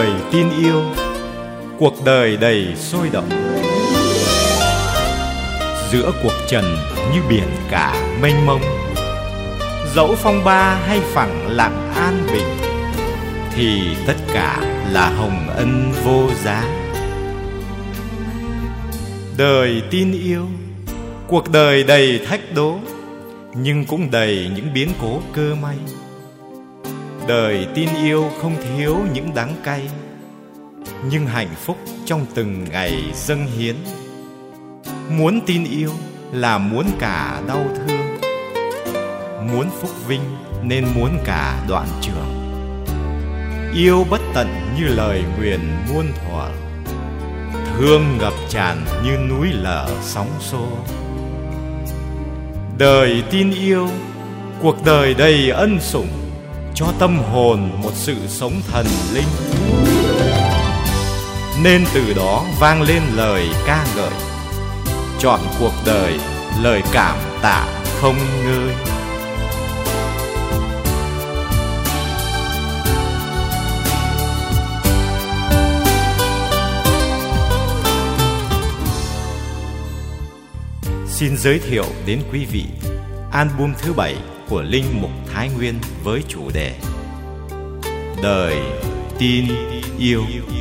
Đời tin yêu, cuộc đời đầy sôi động. Giữa cuộc trần như biển cả mênh mông, dẫu phong ba hay phẳng lặng an bình, thì tất cả là hồng ân vô giá. Đời tin yêu, cuộc đời đầy thách đố, nhưng cũng đầy những biến cố cơ may. Đời tin yêu không thiếu những đắng cay, nhưng hạnh phúc trong từng ngày dâng hiến. Muốn tin yêu là muốn cả đau thương, muốn phúc vinh nên muốn cả đoạn trường. Yêu bất tận như lời nguyền muôn thuở, thương ngập tràn như núi lở sóng xô. Đời tin yêu, cuộc đời đầy ân sủng, cho tâm hồn một sự sống thần linh. Nên từ đó vang lên lời ca ngợi, trọn cuộc đời lời cảm tạ không ngơi. Xin giới thiệu đến quý vị album thứ 7 của Linh Mục Thái Nguyên với chủ đề Đời tin yêu.